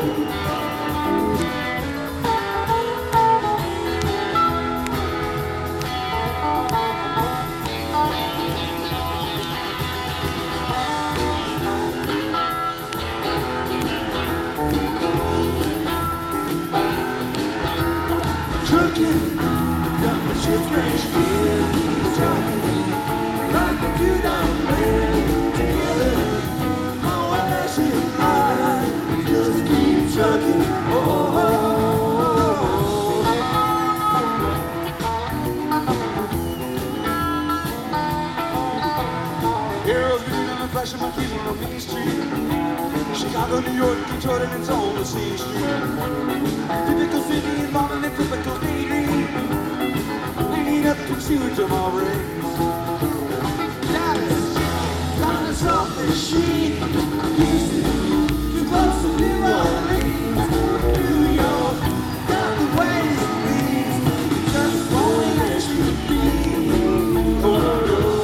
Chicago, New York, Detroit, and it's on the same street. Typical city involving a typical daydream. Hanging up concealed to my brains. Dallas, Dallas off the sheet. Houston, too close to New Orleans. New York, got the ways it leads. Just won't let you be. Oh, no.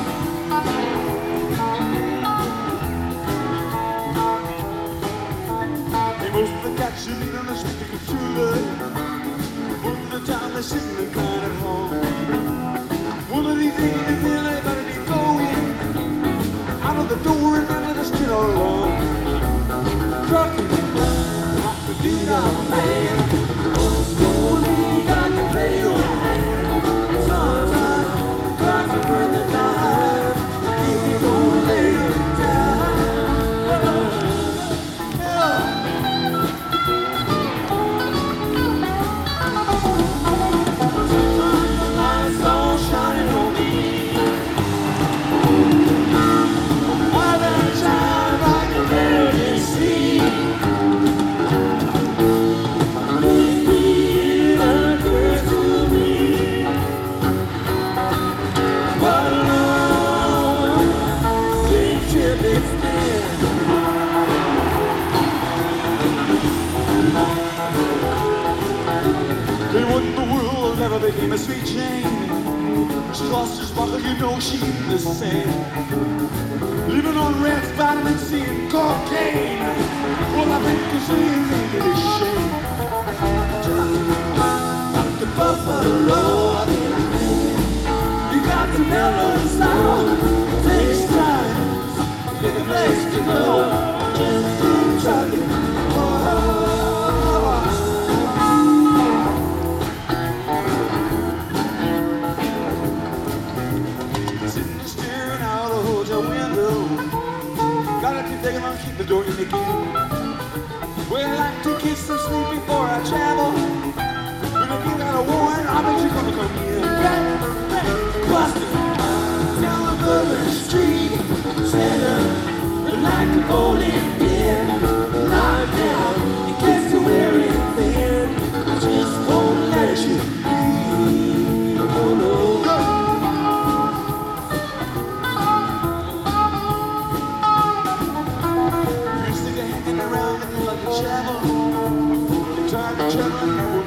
You're leaning on the street, you can feel it. Most of the time they're sitting and crying at home. One of these days they feel they better be going out of the door and out of the street all alone. Trucking, like the dude I'm playing. Slowly got to play your hand. Sometimes tries to burn the tide. If you don't lay it down. Never became a sweet Jane. She lost her sparkle, you know she ain't the same. Living on rats, vitamin C, and cocaine. Well, I think you see me in a shame. Like the buffalo, you got to mellow slow. Takes time, pick a place to go. Just keep trucking. Taking on, keep the door in again. Well, I like to kiss and sleep before I travel. When I get out of warrant, I bet you're gonna come in. Busted down the street, set up like a bowling pin. Knocked down, it gets to wearing thin. I just won't let you be. Oh no. Travel, you try to travel.